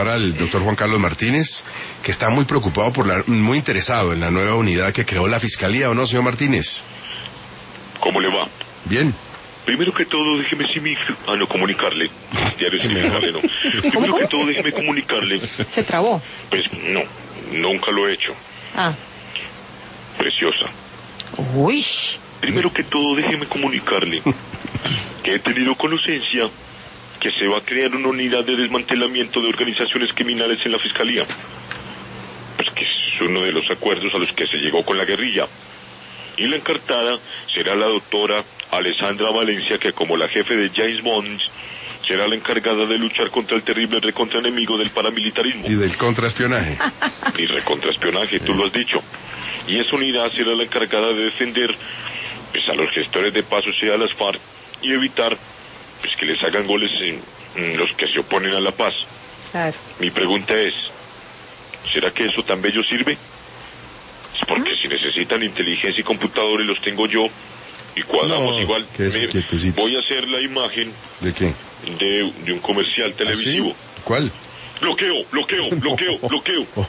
saludar al doctor Juan Carlos Martínez, que está muy preocupado muy interesado en la nueva unidad que creó la Fiscalía, ¿o no, señor Martínez? ¿Cómo le va? Bien. Primero que todo, déjeme comunicarle. No. Primero que todo, déjeme comunicarle. ¿Se trabó? Pues no, nunca lo he hecho. Ah. Preciosa. Uy. Primero que todo, déjeme comunicarle que he tenido conocimiento que se va a crear una unidad de desmantelamiento de organizaciones criminales en la Fiscalía. Pues que es uno de los acuerdos a los que se llegó con la guerrilla. Y la encartada será la doctora Alessandra Valencia, que como la jefe de James Bond, será la encargada de luchar contra el terrible recontraenemigo del paramilitarismo. Y del contraespionaje. Y recontraespionaje, tú lo has dicho. Y esa unidad será la encargada de defender pues, a los gestores de paz, o sea, a las FARC, y evitar pues, que les hagan goles en los que se oponen a la paz. Claro. Mi pregunta es, ¿será que eso tan bello sirve? Es porque si necesitan inteligencia y computadores los tengo yo y cuadramos igual. Voy a hacer la imagen. ¿De qué? De un comercial televisivo. ¿Ah, sí? ¿Cuál? Bloqueo.